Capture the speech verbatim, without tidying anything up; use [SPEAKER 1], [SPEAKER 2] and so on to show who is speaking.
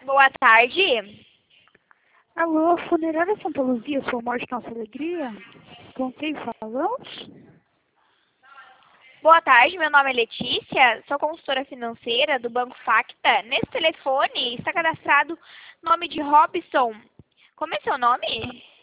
[SPEAKER 1] Boa tarde.
[SPEAKER 2] Alô, Funerária Santa Luzia, sua morte, nossa alegria? Com quem falamos?
[SPEAKER 1] Boa tarde, meu nome é Letícia, sou consultora financeira do Banco Facta. Nesse telefone está cadastrado nome de Robson. Como é seu nome?